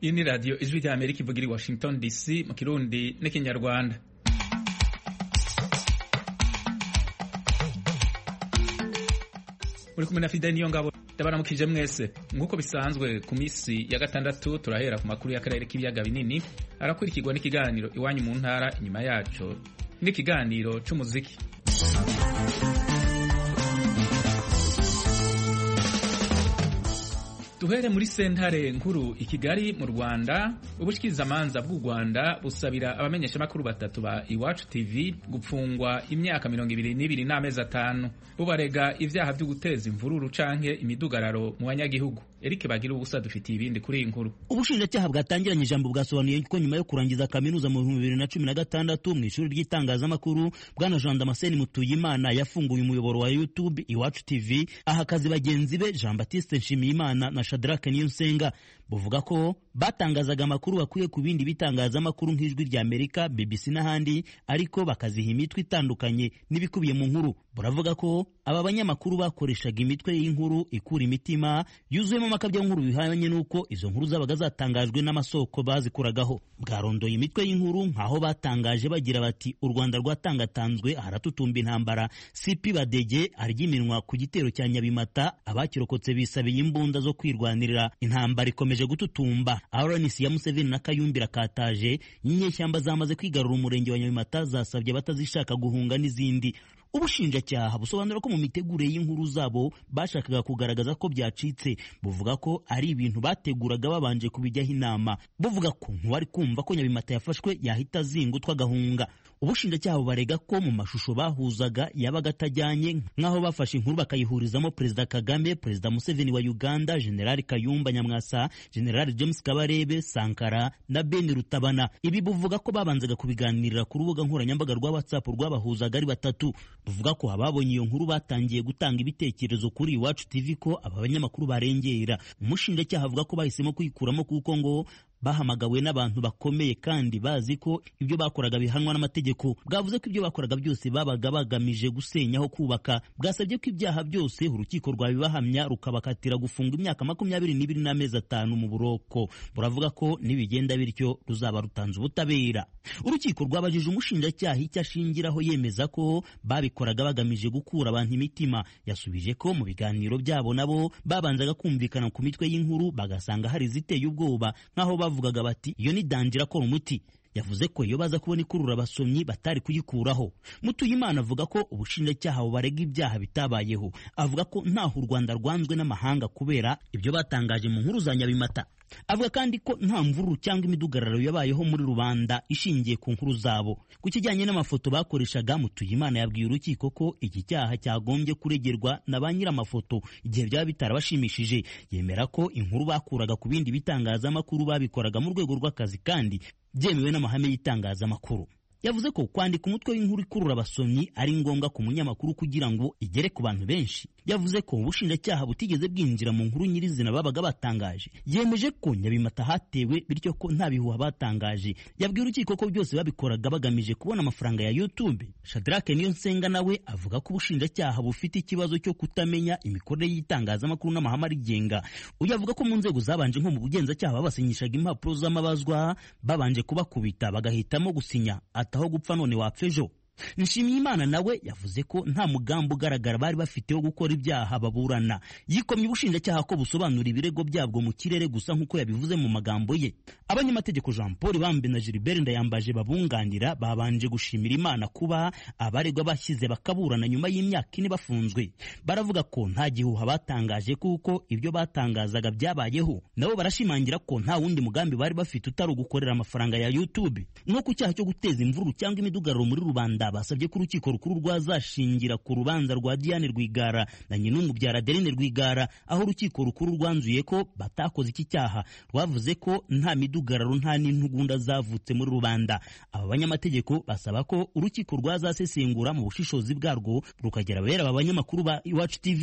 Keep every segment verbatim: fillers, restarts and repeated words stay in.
Iyi ni radiyo ijwi rya Amerika ivugira i Washington D C mu Kirundi n'ikinyarwanda. Uri kumwe na Fidel Niyongabo. Ndabaramukije mwese. Nkuko bisanzwe ku misi ya gatandatu turahera ku makuru y'akarere k'ibiyaga binini, arakurikirwa n'ikiganiro iwanyu mu ntara, inyuma yaco n'ikiganiro c'umuziki. Duhere muri sentare nkuru i Kigali mu Rwanda. Ubushikirizamanza bw'u Rwanda busabira abamenyesha makuru batatu ba Iwacu T V gupfungwa imyaka mirongo ibiri n'ibiri n'amezi atanu, bubarega ivyaha vyo guteza imvururu canke imidugararo mu banyagihugu. Eric Bagira ubusa dufitiye ibindi kuri iyi nkuru. Ubushinjacyaha bwatangiranye ijambo bwasobanuye ko nyuma yo kurangiza kaminuza mu bibiri na cumi na gatandatu mu ishuri ry'itangazamakuru, bwana Jean Damascene Mutuyimana yafunguye umuyoboro wa YouTube Iwacu T V, aha akazi bagenzi be Jean Baptiste Nshimiyimana na Shadrack Niyonsenga. Buvuga ko batangazaga amakuru bakwiye ku bindi bitangazamakuru nk'ijwi rya Amerika, B B C n'ahandi, ariko bakaziha imitwe itandukanye n'ibikubiye mu nkuru. Buravuga ko aba banyamakuru bakoreshaga imitwe y'inkuru ikura imitima yuzuyemo amakabya nkuru bihanye n'uko izo nkuru zabaga zatangajwe n'amasoko bazikuragaho. Bwarondoye imitwe y'inkuru nk'aho batangaje bagira bati u Rwanda rwatangatanzwe haratutumba intambara, C P Badege aryiminwa ku gitero cya Nyabimata, abakirokotse bisabiye imbunda zo kwirwanirira, intambara ikomeje gututumba, R N C ya Museveni na Kayumbira kataje, inyeshyamba zamaze kwigarura umurenge wa Nyabimata, zasabye batazishaka guhunga n'izindi. Ubushinjacyaha busobanura ko mu mitegure y'inkuru zabo bashakaga kugaragaza ko byacitse. Buvuga ko ari ibintu bateguraga babanje kubijyaho inama. Buvuga ko ntiwari kumva ko Nyabimata yafashwe yahita zingutwa gahunga. Ubushinjacyaha barega ko mu mashusho bahuzaga yabaga atajyanye, nk'aho bafashe inkuru bakayihurizamo Perezida Kagame, Perezida Museveni wa Uganda, General Kayumba Nyamwasa, General James Kabarebe, Sankara na Ben Rutabana. Ibi buvuga ko babanzaga kubiganirira ku rubuga nkoranyambaga rwa WhatsApp rwabahuzaga ari batatu. Buvuga ko ababonye iyo nkuru batangiye gutanga ibitekerezo kuri Iwacu T V ko aba banyamakuru barengera. Umushinjacyaha avuga ko bahisemo kuyikuramo kuko ngo bahamagawe n'abantu bakomeye kandi bazi ko ibyo bakoraga bihanwa n'amategeko. Bwavuze ko ibyo bakoraga byose babaga bagamije gusenyaho kubaka. Bwasabye ko ibyaha byose urukiko rwabibahamya rukabakatira gufunga imyaka makumyabiri n'ibiri n'amezi atanu mu buroko. Buravuga ko nibigenda bityo ruzaba rutanze ubutabera. Urukiko rwabajije umushinjacyaha icyo ashingiraho yemeza ko babikoraga bagamije gukura abantu imitima. Yasubije ko mu biganiro byabo nabo babanzaga kumvikana ku mitwe y'inkuru bagasanga hari ziteye ubwoba, nk'aho bavugaga bati iyo ni dangira akora umuti. Yavuze ko iyo baza kubona ikurura abasomyi batari kuyikuraho. Mutuyimana avuga ko ubushinjacyaha bubarega ibyaha bitabayeho. Avuga ko ntaho u Rwanda rwanzwe n'amahanga kubera ibyo batangaje mu nkuru za Nyabimata. Avuga kandi ko nta mvururu cyangwa imidugararo yabayeho muri rubanda ishingiye ku nkuru zabo. Ku kijyanye n'amafoto bakoreshaga, Mutuyimana yabwiye urukiko ko iki cyaha cyagombye kuregerwa na ba nyir'amafoto igihe byaba bitarabashimishije. Yemera ko inkuru bakuraga ku bindi bitangazamakuru babikoraga mu rwego rw'akazi kandi byemewe n'amahame y'itangazamakuru. Yavuze ko kwandika umutwe w'inkuru ikurura abasomyi ari ngombwa ku munyamakuru kugira ngo igere ku bantu benshi. Yavuze ko ubushinjacyaha butigeze bwinjira mu nkuru nyirizina babaga batangaje. Yemeje ko Nyabimata hatewe bityo ko nta bihuha batangaje. Yabwiye urukiko ko byose babikoraga bagamije kubona amafaranga ya YouTube. Shadrack Niyonsenga nawe avuga ko ubushinjacyaha bufite ikibazo cyo kutamenya imikorere y'itangazamakuru n'amahame arigenga. Uyu avuga ko mu nzego zabanje nko mu bugenzacyaha babasinyishaga impapuro z'amabazwa babanje kubakubita bagahitamo gusinya ataho gupfa none wapfa ejo. Nshimiyimana nawe yavuze ko nta mugambi ugaragara bari bafite wo gukora ibyaha baburana. Yikomye ubushinjacyaha ko busobanura ibirego byabwo mu kirere gusa nk'uko yabivuze mu magambo ye. Abanyamategeko Jean Paul Bambe na Gilbert Ndayambaje babunganira babanje gushimira Imana kuba abaregwa bashyize bakaburana nyuma y'imyaka ine bafunzwe. Baravuga ko nta gihuha batangaje kuko ibyo batangazaga byabayeho. Nabo barashimangira ko nta wundi mugambi bari bafite utari ugukorera amafaranga ya YouTube. No ku cyaha cyo guteza imvururu cyangwa imidugararo muri rubanda, basabye ko urukiko rukuru rwazashingira ku rubanza rwa Diane Rwigara na Nyinumubyara Adeline Rwigara, aho urukiko rukuru rwanzuye ko batakoze iki cyaha. Rwavuze ko nta midugararo nta n'intugunda zavutse muri rubanda. Aba banyamategeko basaba ko urukiko rwazasesengura mu bushishozi bwarwo rukagera abera aba banyamakuru ba Iwacu T V.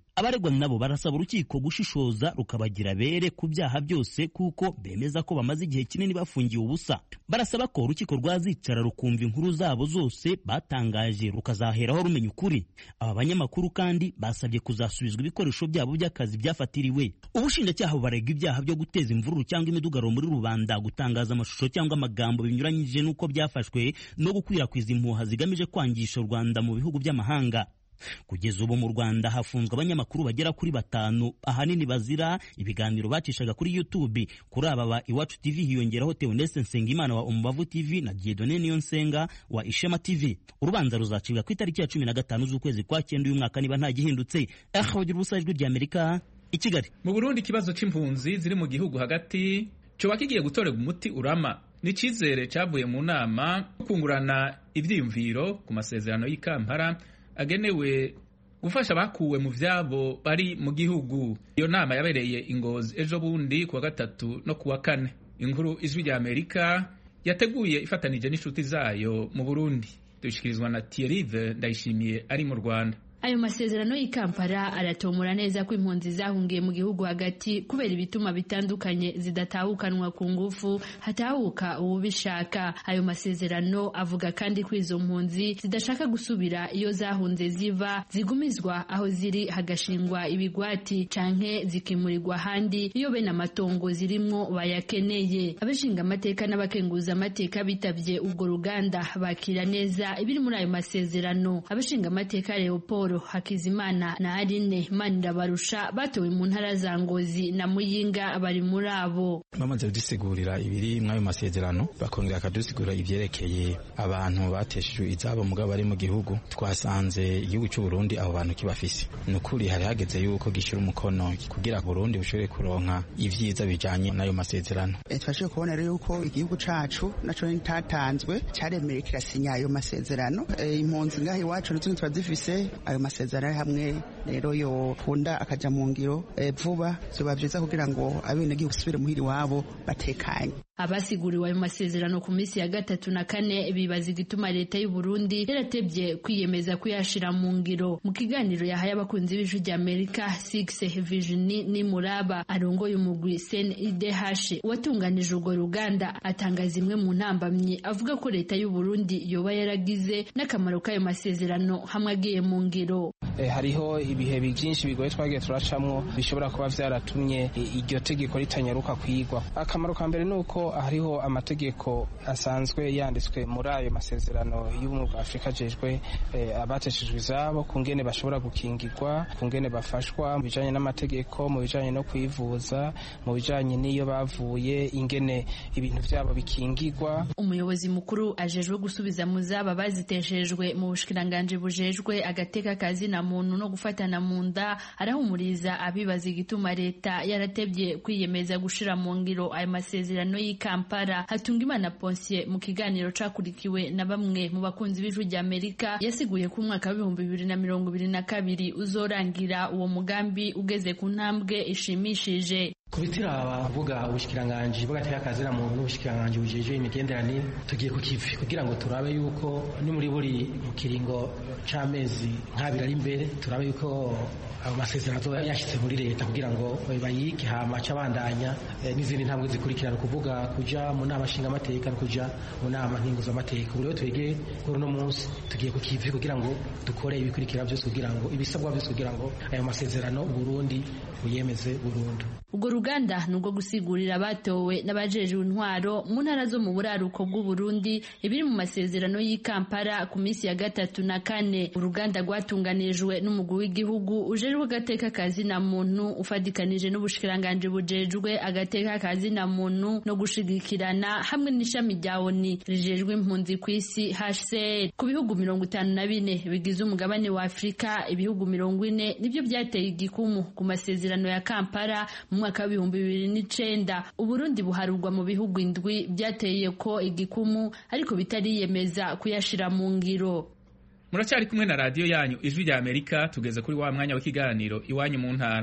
abaregwa nabo barasaba urukiko gushishoza rukabagira bere ku byaha byose kuko bemeza ko bamaze igihe kinini bafungiye ubusa. Barasaba ko urukiko rwazicara rukumva inkuru zabo zose batangaje rukazaheraho rumenya ukuri. Aba banyamakuru kandi basabye kuzasubizwa ibikoresho byabo by'akazi byafatiriwe. Ubushinjacyaha bubarega ibyaha byo guteza imvururu cyangwa imidugaro muri rubanda, gutangaza amashusho cyangwa amagambo binyuranyije n'uko byafashwe, no gukwirakwiza impuha zigamije kwangisha u Rwanda mu bihugu by'amahanga. Kugeza ubu mu Rwanda hafunzwe abanyamakuru bagera kuri batanu, ahanini bazira ibiganiro bacishaga kuri YouTube. Kuri aba ba Iwacu T V hiyongeraho Theoneste Nsengimana wa Umubavu T V na Dieudonne Niyonsenga wa Ishema T V. Urubanza ruzacibwa ku itariki ya cumi na gatanu z'ukwezi kwa cyenda uyu mwaka niba nta gihindutse. Ahagira ubusa ijwi rya Amerika i Kigali. Mu Burundi ikibazo c'impunzi ziri mu gihugu hagati cyo kigiye gutorega umuti urama. Ni cizere cyavuye mu nama kungurana ivyiyumviro ku masezerano y'i Kampala agenewe gufasha bakuwe mu vyabo bari mu gihugu. Iyo nama yabereye Ingozi ejo bundi kuwa gatatu no kuwa kane. Inkuru ijwi rya Amerika yateguye ifatanije n'inshuti zayo mu Burundi. Dushikirizwa na Thierry Ndayishimiye ari mu Rwanda. Ayo masezerano y'i Kampala aratomora neza ko impunzi zahungiye mu gihugu hagati kubera ibituma bitandukanye zidatahukanwa ku ngufu hatahuka ubishaka. Ayo masezerano avuga kandi ko izo mpunzi zidashaka gusubira iyo zahunze ziva zigumizwa aho ziri hagashingwa ibigwati canke zikimurirwa handi iyo bene amatongo zirimwo bayakeneye. Abashinga amateka n'abakenguza amateka bitavye ubwo ruganda bakira neza ibiri muri ayo masezerano. Abashinga amateka Leopold Hakizimana na Aline Manirabarusha batowe mu ntara za Ngozi na Muyinga bari muri abo. Bamaze kudusigurira ibiri mwayo masezerano, bakongera akadusigura ivyerekeye abantu bateshejwe izabo mugabo bari mu gihugu. Twasanze igihugu cy'u Burundi abo bantu kibafise. Nukuri hari hageze yuko gishira umukono kugira Burundi bushobore kuronka ivyiza bijanye nayo masezerano. E, twashoboye kubona rero yuko igihugu cacu naco ntatanzwe cyaremeye kirasinya ayo masezerano. E, impunzi ngaho iwacu n'izindi twazifise ayo masezerano hamwe rero yo kunda akaja mu ngiro e, vuba zoba byiza kugira ngo abene gihugu subire muhiri wabo batekanye. Abasiguriwe ayo masezerano ku minsi ya gatatu na kane bibaza igituma leta y'u Burundi yaratevye kwiyemeza kuyashira mu ngiro. Mu kiganiro yahaye abakunzi b'ijwi rya Amerika, Six Vision ni Muraba arongoye umugwi C N I D H watunganije urwo ruganda atangaza imwe mu ntambamye avuga ko leta y'u Burundi yoba yaragize n'akamaro k'ayo masezerano hamwe agiye mu ngiro. E, hariho ibihe byinshi bigoye twagiye turacamwo bishobora kuba vyaratumye iryo tegeko ritanyaruka kwigwa. Akamaro ka mbere nuko hariho amategeko asanzwe yanditswe muri ayo masezerano y'ubumwe bwa Afrika jejwe e, abateshejwe izabo kungene bashobora gukingirwa, kungene bafashwa mu bijanye n'amategeko, mu bijanye no kwivuza, mu bijanye n'iyo bavuye, ingene ibintu vyabo bikingirwa. Umuyobozi mukuru ajejwe gusubiza mu zaba baziteshejwe mu bushikiranganje bujejwe agateka kazi na muntu no gufatana mu nda arahumuriza abibaza igituma leta yaratevye kwiyemeza gushira mu ngiro ayo masezerano y'i Kampala. Hatungimana Ponsier mu kiganiro cakurikiwe na bamwe mu bakunzi b'ijwi rya Amerika yasiguye ko umwaka w'ibihumbi bibiri na mirongo ibiri na kabiri uzorangira uwo mugambi ugeze ku ntambwe ishimishije. Kubitira abavuga ubushikiranganje bw'agateka kazi na muntu n'ubushikiranganje bujeje imigenderanire tugiye ku kivi kugira ngo turabe yuko ni muri buri mu kiringo c'amezi nk'abiri ari imbere turabe yuko abo masezerano yashitse muri leta kugira ngo bayike hama cabandanya e, n'izindi ntambwe zikurikirana kuvuga kuja mu nama nshinga amateka no kuja mu nama nkinguza amateka. Buri twege kuri no munsi tugiye ku kivi kugira ngo dukore ibikurikira byose kugira ngo ibisabwa byose kugira ngo ayo masezerano Burundi buyemeze burundu. Ubwo ruganda nubwo gusigurira batowe n'abajejwe intwaro mu ntara zo mu buraruko bw'u Burundi ibiri mu masezerano y'i Kampala ku minsi ya gatatu na kane. Uruganda rwatunganijwe n'umugwi w'igihugu ujejwe agateka kazi na muntu ufadikanije n'ubushikiranganje bujejwe agateka kazi na muntu no gushigikirana hamwe n'ishami rya O N U rijejwe impunzi ku isi H C R. Ku bihugu mirongo itanu na bine bigize umugabane wa Afrika, ibihugu mirongo ine nibyo byateye igikumu ku masezerano ya Kampala mu mwaka w'ibihumbi bibiri n'icenda. Uburundi buharurwa mu bihugu indwi byateye ko igikumu ariko bitariyemeza kuyashira mu ngiro. Muracyari kumwe na radio yanyu ijwi rya Amerika, tugeze kuri wa mwanya w'ikiganiro iwanyu mu ntara.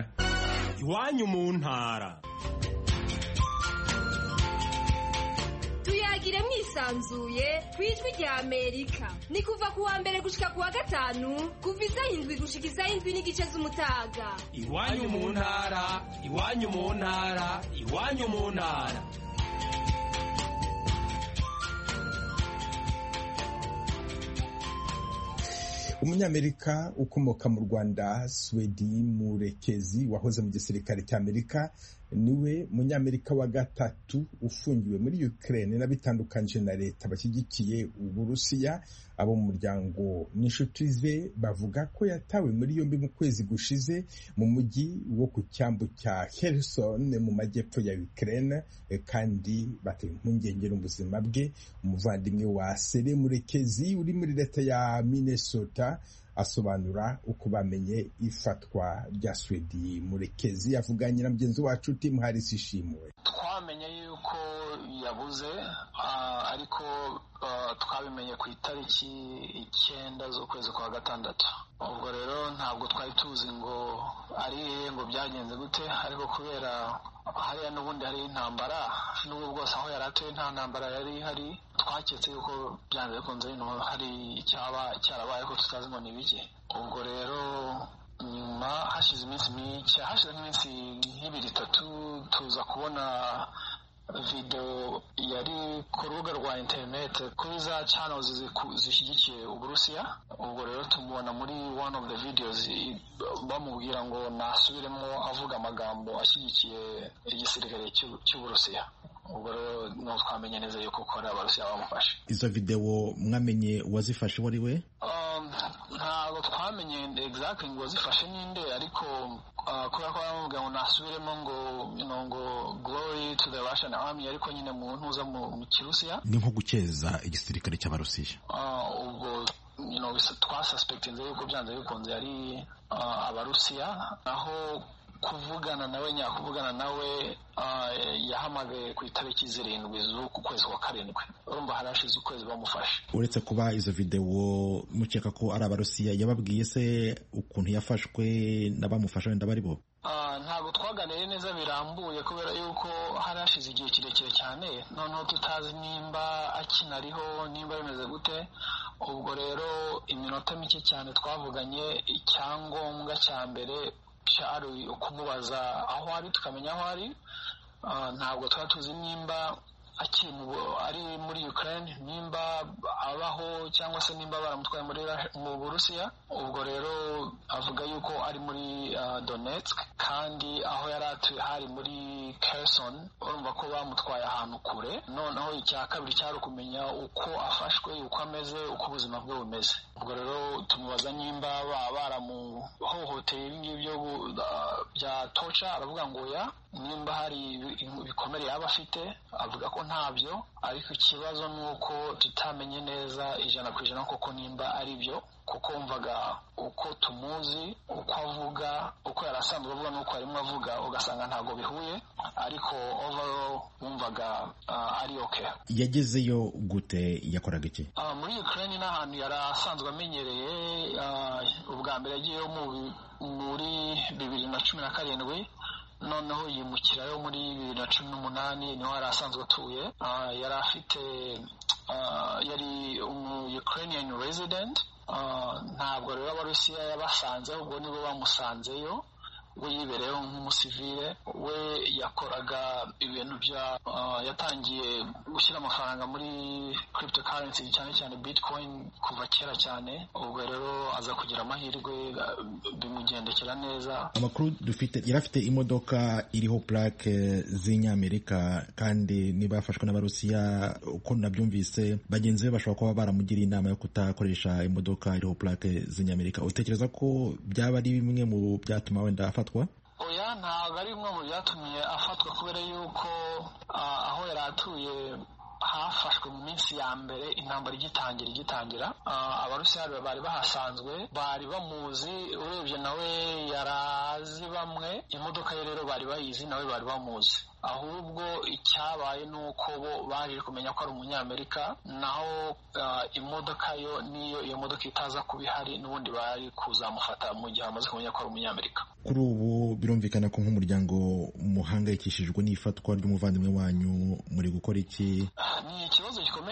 Iwanyu mu ntara. tuyagire mwisanzuye ku ijwi rya Amerika. Ni kuva ku wa mbere gushika ku wa gatanu kuva isaha indwi gushika isaha indwi n'igice z'umutaga. Iwanyu mu ntara, iwanyu mu ntara, iwanyu mu ntara. Umunyamerika ukomoka mu Rwanda, Swedi Murekezi, wahoze mu gisirikare cy'Amerika, niwe munyamerika wa gatatu ufungiwe muri Ukraine n'abitandukanye na leta bashyigikiye Uburusiya. Abo mu muryango n'inshuti ze bavuga ko yatawe muri yombi mu kwezi gushize mu mujyi wo ku cyambu cya Kherson mu majyepfo ya Ukraine, kandi bateye impungenge n'ubuzima bwe. Umuvandimwe wa Sere Murekezi uri muri leta ya Minnesota asobanura uko bamenye ifatwa rya Swedi Murekezi. Yavuganye na mugenzi wacu Tim Harris Ishimwe. Twamenye yuko yabuze, uh, ariko uh, twabimenye ku itariki icyenda z'ukwezi kwa gatandatu. Ubwo rero ntabwo twari tuzi ngo ari ngo byagenze gute, ariko kubera hariya n'ubundi hari intambara, n'ubwo bwose aho yari atuye nta ntambara yari hari, twaketse yuko byanze bikunze hari icyaba cyarabaye ko tutazi ngo ni biki. Ubwo rero nyuma hashize iminsi mike, hashize nk'iminsi nk'ibiri itatu, tuza kubona video yari ku rubuga rwa internet kuri za channels zishyigikiye Uburusiya. Ubwo rero tumubona muri one of the videos bamubwira ngo nasubiremo avuga amagambo ashyigikiye igisirikare cy'Uburusiya. Ubwo rero no twamenye neza yuko kora Abarusiya bamufashe. Izo video mwamenye wazifashe wari we? Um, ntabwo twamenye exactly ngo wazifashe ninde, ariko uh, kubera ko bamubwira ngo nasubiremo ngo you know, ngo glory to the Russian army, ariko nyine mu ntuza mu Kirusiya ni nko gukeza igisirikare cy'Abarusiya. Uh, ubwo you know, twasuspectinze yuko byanze bikunze ari uh, Abarusiya, naho kuvugana nawe nyakuvugana nawe uh, yahamagaye ku itariki zirindwi z'uku kwezi kwa karindwi. Urumva harashize ukwezi bamufashe. Uretse kuba izo video mukeka ko ari Abarusiya, yababwiye se ukuntu yafashwe n'abamufasha wenda bari bo? Uh, ntabwo twaganiriye neza birambuye kubera yuko harashize igihe kirekire cyane, noneho tutazi nimba akinariho, nimba bimeze gute. Ubwo rero iminota mike cyane twavuganye, icyangombwa cya mbere cyari ukumubaza aho ari, tukamenya aho ari. Uh, ntabwo twari tuzi nimba akiri ari muri Ukraine, nimba abaho cyangwa se nimba baramutwaye muri mu Burusiya. Ubwo rero avuga yuko ari muri uh, Donetsk, kandi aho yari atuye hari muri Kherson. Urumva ko bamutwaye ahantu kure. Noneho icya kabiri cyari kumenya uko afashwe, uko ameze, uko ubuzima bwe bumeze. Ubwo rero tumubaza nimba baramuhohoteye ibingibi byo bya torture, aravuga ngo ya. Nimba hari ibikomere yaba afite, avuga ko ntabyo, ariko ikibazo ni uko tutamenye neza ijana ku ijana koko nimba ari byo, kuko mvaga uko tumuzi, uko avuga, uko yarasanzwe avuga n'uko arimo avuga, ugasanga ntabwo bihuye, ariko overall wumvaga uh, ari okay. Yagezeyo gute? Yakoraga iki? Uh, muri Ukraine n'ahantu yari asanzwe amenyereye. Uh, ubwa mbere yagiyeyo muri bibiri na cumi na karindwi, noneho yimukirayo muri bibiri na cumi n'umunani, niho yari asanzwe atuye. Uh, yari afite uh, yari umu Ukrainian resident. Uh, ntabwo rero Abarusiya yabasanze, ubwo nibo bamusanzeyo. We yibereyeho nk'umusivile. We yakoraga ibintu bya uh, yatangiye gushyira amafaranga muri cryptocurrency, cyane cyane Bitcoin, kuva kera cyane. Ubwo rero aza kugira amahirwe, bimugendekera neza. Amakuru dufite, yari afite imodoka iriho plaque z'Inyamerika, kandi niba yafashwe n'Abarusiya, uko nabyumvise bagenzi be bashobora kuba baramugiriye inama yo kutakoresha imodoka iriho plaque z'Inyamerika. Utekereza ko byaba ari bimwe mu byatuma wenda afatwa? Oya, ntabwo ari bimwe mu byatumye afatwa, kubera yuko uh, aho yari atuye hafashwe mu minsi ya mbere intambara igitangira igitangira uh, Abarusiya bari bahasanzwe, bari bamuzi. Urebye nawe yarazi bamwe, imodoka ye rero bari bayizi, nawe bari bamuzi. Ahubwo icyabaye nuko bo baje kumenya ko ari umunyamerika, naho uh, imodoka yo niyo iyo modoka itaza kuba ihari, n'ubundi bari kuzamufata mu gihe amaze kumenya ko ari umunyamerika. Kuri ubu birumvikana ko nk'umuryango muhangayikishijwe n'ifatwa ry'umuvandimwe wanyu, muri gukora iki? Ni ikibazo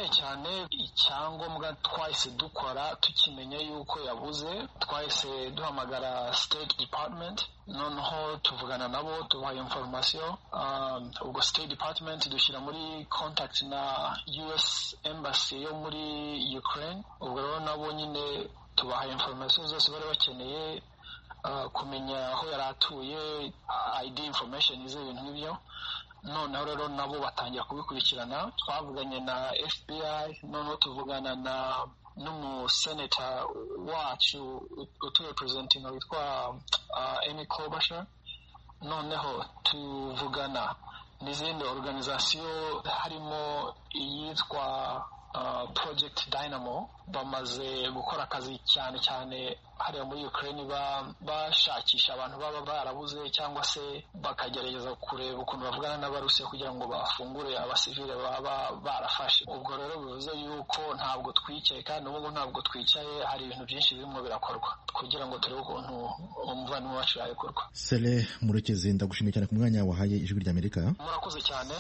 gikomeye cyane. Icyangombwa twahise dukora tukimenya yuko yabuze, twahise duhamagara State Department, noneho tuvugana nabo tubaha information. Um, ubwo State Department dushyira muri contact na U S Embassy yo muri Ukraine. Ubwo rero nabo nyine tubaha information zose bari bakeneye, uh, kumenya aho yari atuye, I D information izo ibintu nk'ibyo. Noneho rero nabo batangira kubikurikirana. Twavuganye na F B I, noneho tuvugana na n'umuseneta wacu uturepresentinga witwa uh, Amy Klobuchar. Noneho tuvugana n'izindi organization harimo iyitwa Uh, Project Dynamo. Bamaze gukora akazi cyane cyane hariya muri Ukraine bashakisha abantu baba barabuze cyangwa se bakagerageza kureba ukuntu bavugana n'abarusiya kugira ngo bafungure abasivile baba barafashe. Ubwo rero bivuze yuko ntabwo twicaye, kandi ubu ntabwo twicaye, hari ibintu byinshi birimo birakorwa kugira ngo turebe ukuntu umuvandimwe wacu yabikorwa. Sele Murekezi, ndagushimiye cyane ku mwanya wahaye Ijwi ry'Amerika. Murakoze cyane.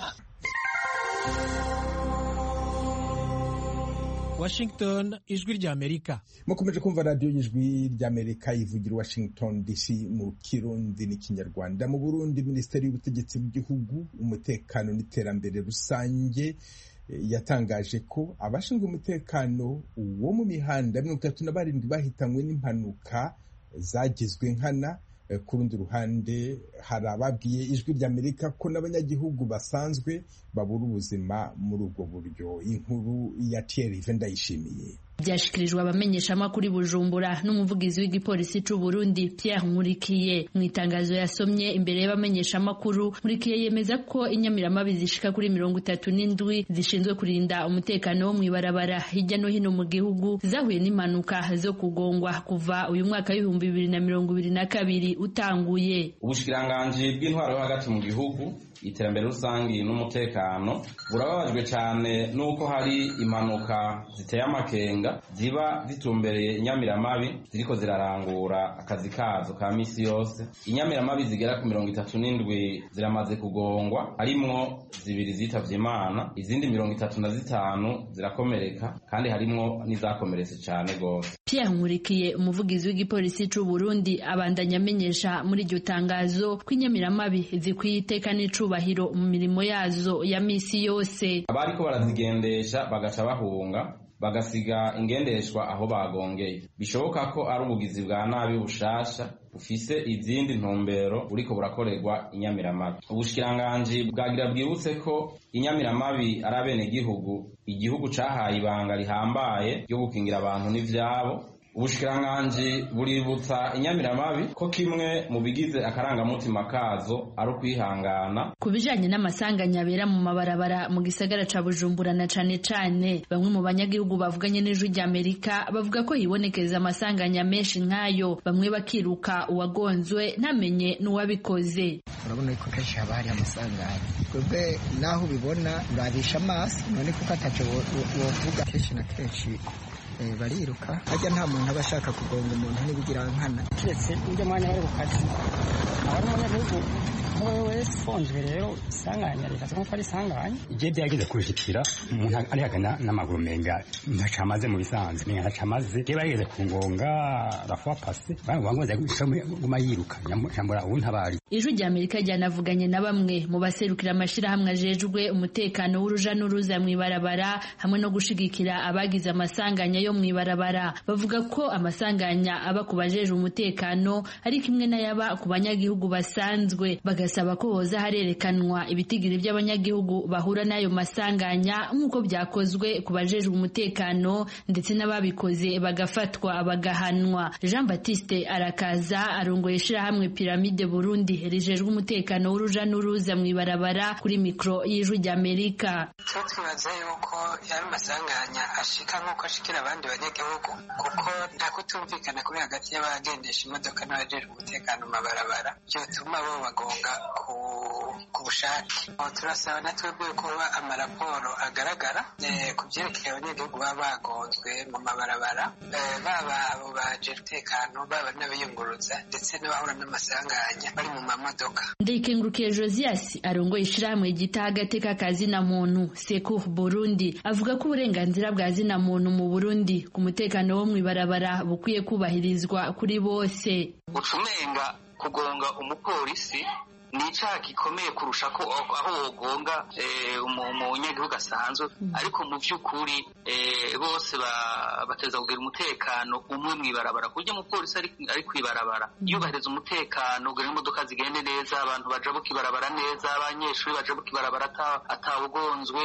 Washington, Ijwi ry'Amerika. Mukomeje kumva radio y'Ijwi ry'Amerika ivugira Washington D C mu Kirundi n'Ikinyarwanda. Mu Burundi, Minisiteri y'Ubutegetsi bw'Igihugu, Umutekano n'Iterambere Rusange yatangaje ko abashinzwe umutekano wo mu mihanda mirongo itatu na barindwi bahitanywe n'impanuka zagizwe nkana. Ku rundi ruhande hari ababwiye Ijwi ry'Amerika ko n'abanyagihugu basanzwe babura ubuzima muri ubwo buryo. Inkuru ya Thierry Vendayishimiye byashikirijwe abamenyeshamakuru Bujumbura n'umuvugizi w'igipolisi c'u Burundi Pierre Nkurikiye. Mu itangazo yasomye imbere y'abamenyeshamakuru, Nkurikiye yemeza ko inyamiramabi zishika kuri mirongo itatu n'indwi zishinzwe kurinda umutekano wo mw'ibarabara hirya no hino mu gihugu zahuye n'impanuka zo kugongwa kuva uyu mwaka w'ibihumbi bibiri na mirongo ibiri na kabiri utanguye. Ubushikiranganji bw'intwaro yo hagati mu gihugu, iterambere rusangi n'umutekano burababajwe cyane nuko hari impanuka ziteye amakenga ziba zitumbereye inyamiramabi ziriko zirarangura akazi kazo ka misi yose. Inyamiramabi zigera ku mirongo itatu n'indwi ziramaze kugongwa, harimwo zibiri zitavye Imana, izindi mirongo itatu na zitanu zirakomereka, kandi harimwo n'izakomeretse cyane gose. Pierre Nkurikiye, umuvugizi w'igipolisi c'u Burundi, abandanya amenyesha muri iryo tangazo ko inyamiramabi zikwiye iteka n'icubahiro mu mirimo yazo ya misi yose. Abariko barazigendesha bagaca bahunga bagasiga ingendeshwa aho bagongeye, bishoboka ko ari ubugizi bwa nabi bushasha ufise izindi ntumbero buriko burakorerwa inyamiramabi. Ubushikiranganji bwagira bwibutse ko inyamiramabi ari abene gihugu, igihugu cahaye ibanga rihambaye ryo gukingira abantu n'ivyabo. Ubushikiranganji buributsa inyamiramabi ko kimwe mu bigize akarangamutima kazo ari ukwihangana. Ku bijanye n'amasanganya abera mu mabarabara mu gisagara ca Bujumbura na cane cane, bamwe mu banyagihugu bavuganye n'Ijwi ry'Amerika bavuga ko hibonekeza amasanganya menshi nk'ayo, bamwe bakiruka uwagonzwe ntamenye n'uwabikoze. Urabona ko kenshi haba hari amasanganya, twebwe naho ubibona urabisha amaso, none kuko ataco wovuga. Kenshi na kenshi bariruka, ajya nta muntu aba ashaka kugonga umuntu n'ibigira nkana, kiretse ujya mwanya bari gukaza abari umunyagihugu wowe wese fonzwe. Rero isanganya reka ko ari isanganya igihe byageze kubishikira umuntu ari hagana n'amaguru menga ntacamaze mu bisanzwe menga ntacamaze ke bageze ku ngonga rafwa passe bangoza guma yiruka nyambura ubu ntabari. Ijwi ry'Amerika ryanavuganye na bamwe mu baserukira amashirahamwe ajejwe umutekano w'uruja n'uruza mw'ibarabara hamwe no gushigikira abagize amasanganya yo mw'ibarabara. Bavuga ko amasanganya aba ku bajeje umutekano ari kimwe n'ayaba ku banyagihugu basanzwe, bagasaba ko hoza harerekanwa ibitigiri by'abanyagihugu bahura n'ayo masanganya nk'uko byakozwe ku bajeje umutekano, ndetse n'ababikoze bagafatwa bagahanwa. Jean Baptiste Arakaza arongoye ishirahamwe Pyramide Burundi rijejwe umutekano w'uruja n'uruza mw'ibarabara kuri mikro y'Ijwi ry'Amerika. Twibaza yuko yaba amasanganya ashika nk'uko ashikira abandi banyagihugu, kuko nta kutumvikana kuri hagati y'abagendesha imodoka n'abajejwe umutekano mu mabarabara byotuma bo bagonga ku ku bushake. Turasaba na twebwe kuba amaraporo agaragara ku byerekeye abanyagihugu baba bagonzwe mu mabarabara, baba abo baje umutekano, baba n'abiyunguruza ndetse n'abahura n'amasanganya bari mu mamodoka. Ndikengurukiye Josias arongoye ishirahamwe gitaha agateka ka zina muntu Secours Burundi avuga ko uburenganzira bwa zina muntu mu Burundi ku mutekano wo mw'ibarabara bukwiye kubahirizwa kuri bose. Ucumenga kugonga umupolisi ni icyaha gikomeye kurusha ko aho wogonga umunyagihugu asanzwe, ariko mu by'ukuri bose bateza kugira umutekano umwe mw'ibarabara. Kurya umupolisi ari kw'ibarabara yubahiriza umutekano, kugira imodoka zigende neza, abantu bajabuka ibarabara neza, abanyeshuri bajabuka ibarabara atawugonzwe,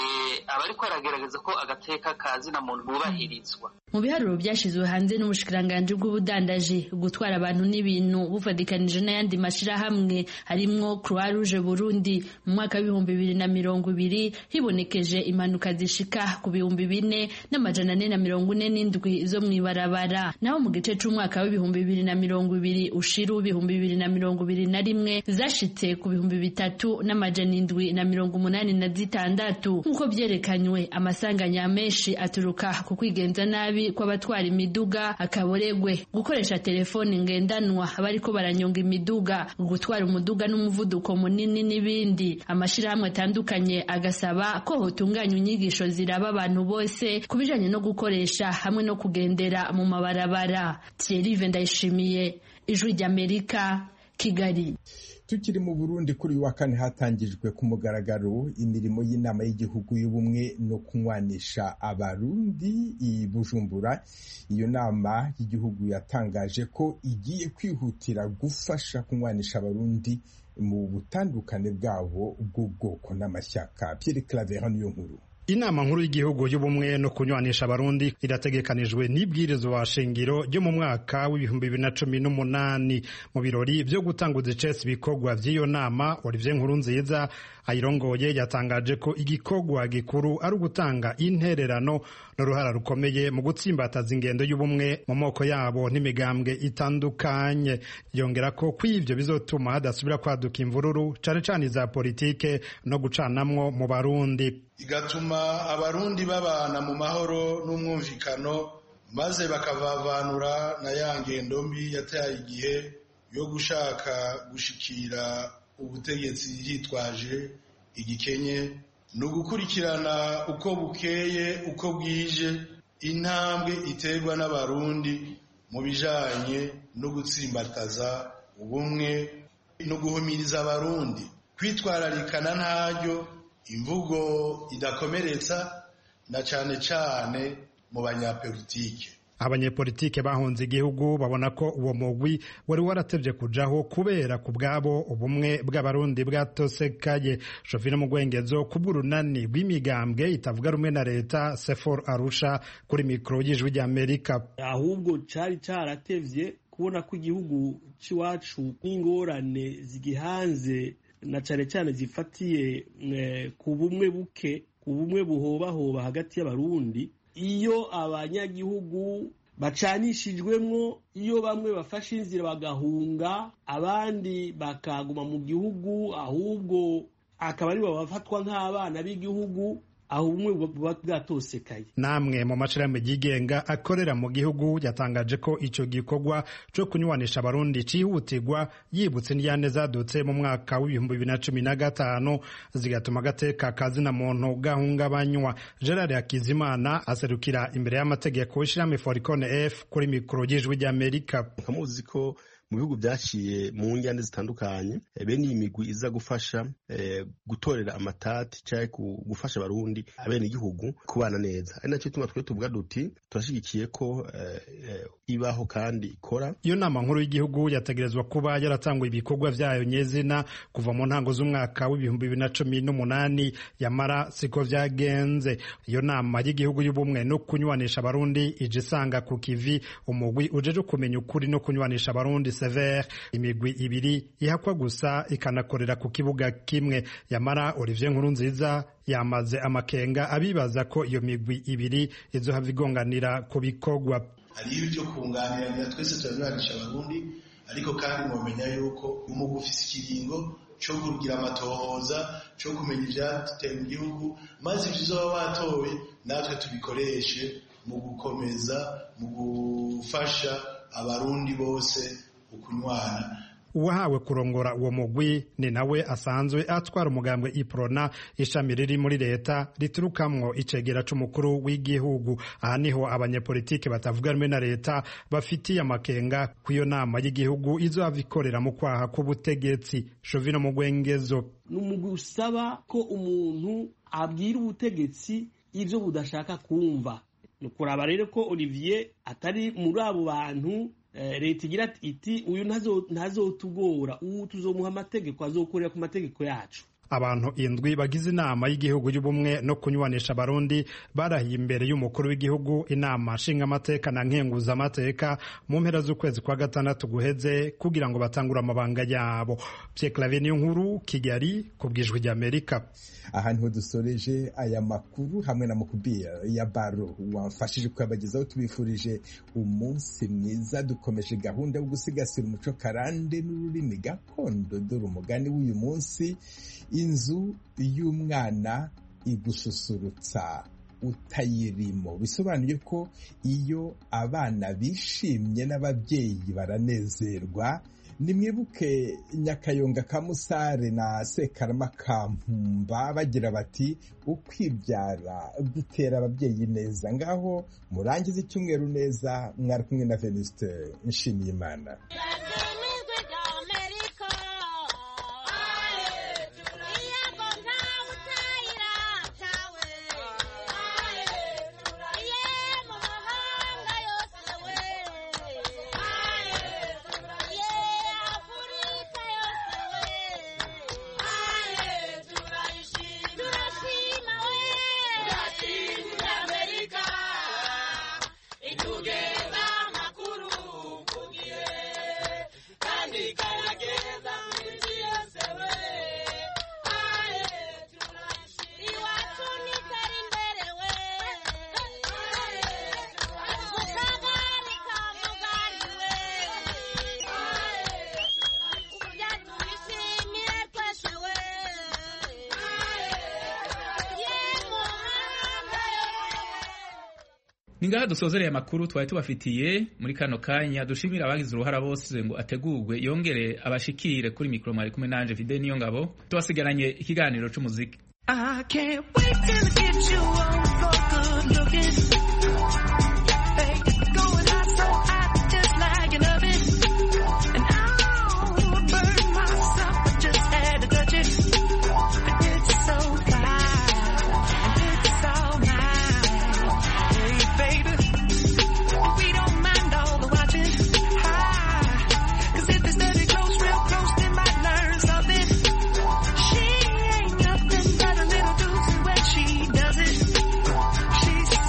aba ariko aragerageza ko agateka ka zina muntu bubahirizwa. Mu biharuro byashizwe hanze n'ubushikiranganje bw'ubudandaji gutwara abantu n'ibintu bufadikanije n'ayandi mashirahamwe harimwo Croix Rouge Burundi, mu mwaka w'ibihumbi bibiri na mirongo ibiri hibonekeje impanuka zishika ku bihumbi bine n'amajana ane na mirongo ine n'indwi zo mw'ibarabara, naho mu gice c'umwaka w'ibihumbi bibiri na mirongo ibiri ushiru ibihumbi bibiri na mirongo ibiri na rimwe zashitse ku bihumbi bitatu n'amajana indwi na mirongo umunani na zitandatu. Nk'uko vyerekanywe, amasanganya menshi aturuka ku kwigenza nabi kw'abatwara imiduga, akaboregwe, gukoresha telefoni ngendanwa abariko baranyonga imiduga, gutwara umuduga n'umuvuduko munini n'ibindi. Amashirahamwe atandukanye agasaba ko hotunganywa inyigisho ziraba abantu bose kubijanye no gukoresha hamwe no kugendera mu mabarabara. Thierry Vendayishimiye, Ijwi ry'Amerika, Kigali. Tukiri mu Burundi, kuri uyu wa kane hatangijwe ku mugaragaro imirimo y'inama y'igihugu y'ubumwe no kunywanisha abarundi i Bujumbura. Iyo nama y'igihugu yatangaje ko igiye kwihutira gufasha kunywanisha abarundi mu butandukane bwabo bw'ubwoko n'amashyaka. Pierre Claver niyo nkuru. Inama nkuru y'igihugu y'ubumwe no kunywanisha abarundi irategekanijwe n'ibwirizwa shingiro ryo mu mwaka w'ibihumbi bibiri na cumi n'umunani. Mu birori byo gutanguza icesi ibikorwa by'iyo nama, Olivier Nkurunziza ayirongoye yatangaje ko igikorwa gikuru ari ugutanga intererano n'uruhara rukomeye mu gutsimbataza ingendo y'ubumwe mu moko yabo n'imigambwe itandukanye. Yongera ko kw'ivyo bizotuma hadasubira kwaduka imvururu cane cane za politike no gucanamwo mu Barundi, igatuma abarundi babana mu mahoro n'umwumvikano, maze bakavavanura na ya ngendo mbi yataye igihe yo gushaka gushikira ubutegetsi yitwaje igikenye, no gukurikirana uko bukeye uko bwije intambwe iterwa n'abarundi mu bijanye no gutsimbataza ubumwe no guhumiriza abarundi kwitwararikana ntaryo imvugo idakomeretsa na cane cane mu banyapolitike. Abanyepolitike bahunze igihugu babona ko uwo mugwi wari waratevye kujaho kubera ku bwabo ubumwe bw'abarundi bwatosekaye. Shofina Mugwengezo kubw'urunani rw'imigambwe itavuga rumwe na leta Sefor Arusha kuri mikro y'Ijwi ry'Amerika. Ahubwo cari caratevye kubona ko igihugu ciwacu n'ingorane zigihanze na cane cane zifatiye ku bumwe buke, ku bumwe buhobahoba hagati y'abarundi. Iyo abanyagihugu bacanishijwemwo, iyo bamwe bafashe inzira bagahunga abandi bakaguma mu gihugu, ahubwo akaba ari bo bafatwa nk'abana b'igihugu, aho ubumwe buba bwatosekaye. Namwe mu mashirahamwe yigenga akorera mu gihugu yatangaje ko ico gikorwa co kunywanisha abarundi cihutirwa, yibutse n'iyane zadutse mu mwaka w'ibihumbi bibiri na cumi na gatanu zigatuma agateka kazina muntu gahungabanywa. Gerard Hakizimana aserukira imbere y'amategeko ishirahamwe Foricone F kuri mikoro y'Ijwi ry'Amerika. Nkamuzi ko mu bihugu byaciye mu njyane zitandukanye bene iyi migwi iza gufasha eh, gutorera amatati cyangwa gufasha abarundi abene igihugu kubana neza. Ari nacyo tuma twe tuvuga duti turashigikiye ko eh, eh, ibaho kandi ikora. Iyo nama nkuru y'igihugu yategerezwa kuba yaratangwa ibikorwa vyayo nyezina kuva mu ntango z'umwaka w'ibihumbi bibiri na cumi n'umunani, yamara siko vyagenze. Iyo nama y'igihugu y'ubumwe no kunywanisha abarundi ije isanga ku kivi umugwi ujeje kumenya ukuri no kunywanisha abarundi Sever, imigwi ibiri ihakwa gusa ikanakorera ku kibuga kimwe. Yamara Olivier Nkurunziza yamaze amakenga abibaza ko iyo migwi ibiri izohava igonganira ku bikorwa. Hari ibyo kunganira twese turanywanisha abarundi, ariko kandi mwomenya yuko umugwi ufise ikiringo cyo kugira amatohoza cyo kumenya ivyateye mu gihugu maze ivyo batowe natwe tubikoreshe mu gukomeza mu gufasha abarundi bose ukunywana. uwahawe kurongora uwo mugwi ni nawe asanzwe atwara umugambwe iprona ishami riri muri leta riturukamwo icegera c'umukuru w'igihugu. aha niho abanyepolitike batavuga rumwe na leta bafitiye amakenga kw'iyo nama y'igihugu izohava ikorera mu kwaha k'ubutegetsi. Jovino Mugwengezo: ni umugwi usaba ko umuntu abwira ubutegetsi ivyo budashaka kumva. ni ukuraba rero ko Olivier atari muri abo bantu leta igira iti uyu ntazotugora, ubu tuzomuha amategeko azokorera ku mategeko yacu. abantu indwi bagize inama y'igihugu y'ubumwe no kunywanisha abarundi barahiye imbere y'umukuru w'igihugu inama nshingamateka na nkenguzamateka mu mpera z'ukwezi kwa gatandatu guheze kugira ngo batangure amabanga yabo. Pierre Claver Niyonkuru, Kigali, ku bw'ijwi ry'Amerika. aha niho dusoreje aya makuru hamwe na Mukubira ya Baro wamfashije kuyabagezaho. tubifurije umunsi mwiza. dukomeje gahunda yo gusigasira umuco karande n'ururimi gakondo. dore umugani w'uyu munsi: inzu y'umwana igususurutsa utayirimo. bisobanuye ko iyo abana bishimye n'ababyeyi baranezerwa. nimwibuke Nyakayonga ka Musare na Sekarama ka Mpumba bagira bati ukwibyara gutera ababyeyi neza. ngaho murangiza icyumweru neza. mwari kumwe na Venuste Nshimiyimana. Ningaha dusozereye amakuru twari tubafitiye muri kano kanya. dushimira abagize uruhara bose ngo ategurwe yongere abashikire. kuri mikro mwari kumwe nanje Fide niyo ngabo. tubasigaranye ikiganiro c'umuziki. I can't wait till I get you on for good looking. Hey, going hot so hot just like an oven. And I'll burn myself, I just had to touch it. It's so fine, it's all mine. Hey baby, we don't mind all the watching. Ah, cause if they study close, real close, they might learn something. She ain't nothing but a little doozy when she does it. She's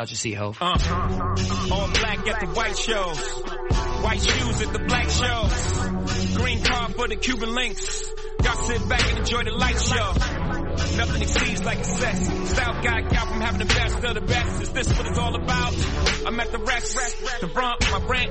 about your see, Hov. Uh, all black at the white shows. White shoes at the black shows. Green card for the Cuban links. Y'all sit back and enjoy the light show. Nothing exceeds like excess. Style guy got from having the best of the best. Is this what it's all about? I'm at the rest. The brunt, my brand